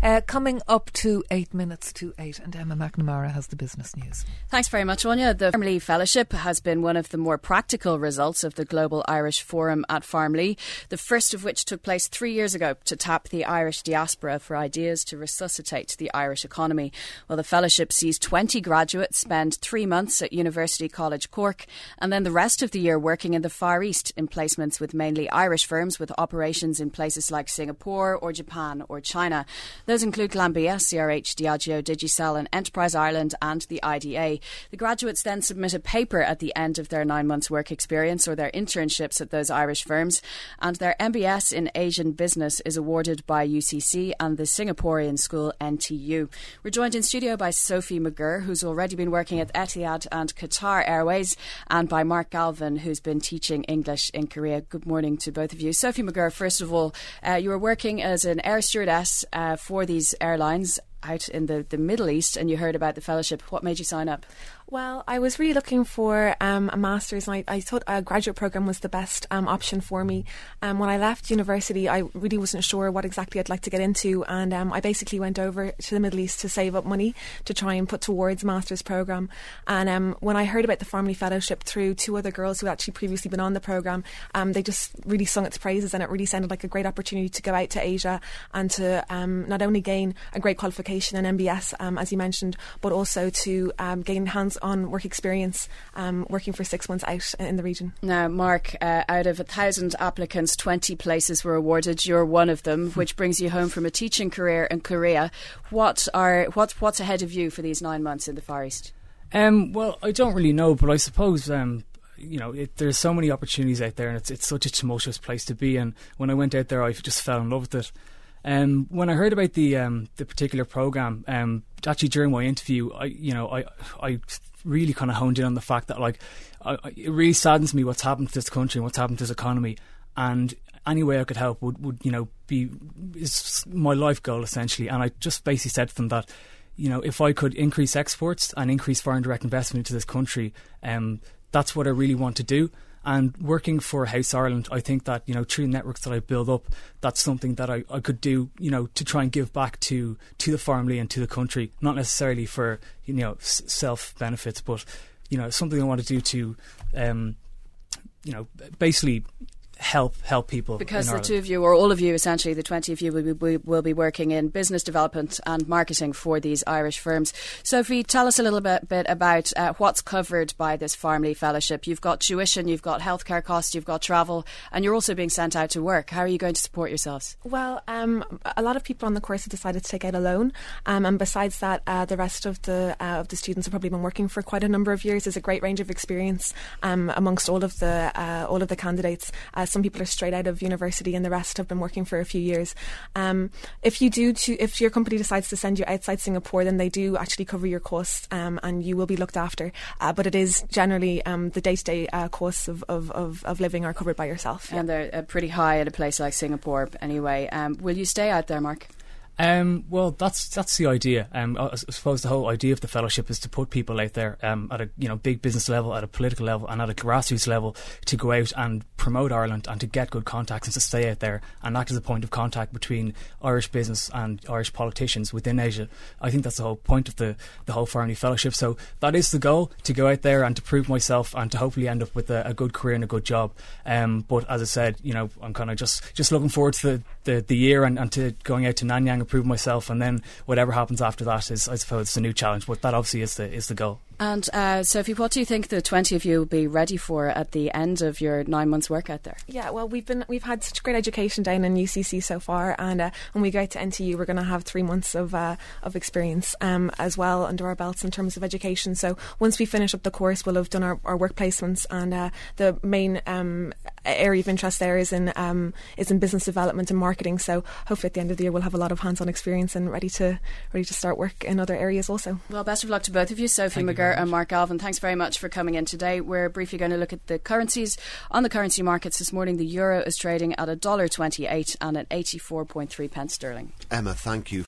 Coming up to 8 minutes to 8, and Emma McNamara has the business news. Thanks very much, Anya. The Farmley Fellowship has been one of the more practical results of the Global Irish Forum at Farmley, the first of which took place 3 years ago to tap the Irish diaspora for ideas to resuscitate the Irish economy. Well, the fellowship sees 20 graduates spend 3 months at University College Cork and then the rest of the year working in the Far East in placements with mainly Irish firms with operations in places like Singapore or Japan or China. Those include Glanbia, CRH, Diageo, Digicel and Enterprise Ireland and the IDA. The graduates then submit a paper at the end of their 9 months work experience or their internships at those Irish firms, and their MBS in Asian Business is awarded by UCC and the Singaporean school NTU. We're joined in studio by Sophie McGurr, who's already been working at Etihad and Qatar Airways, and by Mark Galvin, who's been teaching English in Korea. Good morning to both of you. Sophie McGurr, first of all, you were working as an air stewardess for these airlines out in the Middle East, and you heard about the fellowship. What made you sign up? Well, I was really looking for a master's, and I thought a graduate programme was the best option for me. When I left university, I really wasn't sure what exactly I'd like to get into, and I basically went over to the Middle East to save up money to try and put towards a master's programme. And when I heard about the Farmley Fellowship through two other girls who had actually previously been on the programme, they just really sung its praises, and it really sounded like a great opportunity to go out to Asia and to not only gain a great qualification in MBS, as you mentioned, but also to gain hands-on work experience working for 6 months out in the region. Now, Mark, out of 1,000 applicants, 20 places were awarded. You're one of them, which brings you home from a teaching career in Korea. What's ahead of you for these 9 months in the Far East? Well, I don't really know, but I suppose there's so many opportunities out there, and it's such a tumultuous place to be. And when I went out there, I just fell in love with it. When I heard about the particular program, actually during my interview, I really kind of honed in on the fact that it really saddens me what's happened to this country and what's happened to this economy, and any way I could help would is my life goal essentially. And I just basically said to them that if I could increase exports and increase foreign direct investment into this country, that's what I really want to do. And working for House Ireland, I think that, through the networks that I build up, that's something that I could do, to try and give back to the Farmley and to the country, not necessarily for, self-benefits, but, something I want to do to, basically help people. Because the two of you, or all of you essentially, the 20 of you will be working in business development and marketing for these Irish firms. Sophie, tell us a little bit about what's covered by this Farmley Fellowship. You've got tuition, you've got healthcare costs, you've got travel, and you're also being sent out to work. How are you going to support yourselves? Well, a lot of people on the course have decided to take out a loan, and besides that, the rest of the students have probably been working for quite a number of years. There's a great range of experience amongst all of the candidates. Some people are straight out of university, and the rest have been working for a few years. If your company decides to send you outside Singapore, then they do actually cover your costs, and you will be looked after. But it is generally the day-to-day costs of living are covered by yourself. And they're pretty high at a place like Singapore anyway. Will you stay out there, Mark? Well, that's the idea. I suppose the whole idea of the fellowship is to put people out there at a big business level, at a political level, and at a grassroots level to go out and promote Ireland and to get good contacts and to stay out there and act as a point of contact between Irish business and Irish politicians within Asia. I think that's the whole point of the whole Farmley Fellowship. So that is the goal, to go out there and to prove myself and to hopefully end up with a good career and a good job. But as I said, I'm kind of just looking forward to the year and to going out to Nanyang, prove myself, and then whatever happens after that is, I suppose, a new challenge. But that obviously is the goal. And Sophie, what do you think the 20 of you will be ready for at the end of your 9 months work out there? Yeah, well, we've had such great education down in UCC so far, and when we go out to NTU, we're going to have 3 months of experience as well under our belts in terms of education. So once we finish up the course, we'll have done our work placements, and the main area of interest there is in business development and marketing. So hopefully at the end of the year we'll have a lot of hands-on experience and ready to start work in other areas also. Well, best of luck to both of you, Sophie McGurr and Mark Galvin. Thanks very much for coming in today. We're briefly going to look at the currencies. On the currency markets this morning, the euro is trading at $1.28 and at 84.3 pence sterling. Emma, thank you.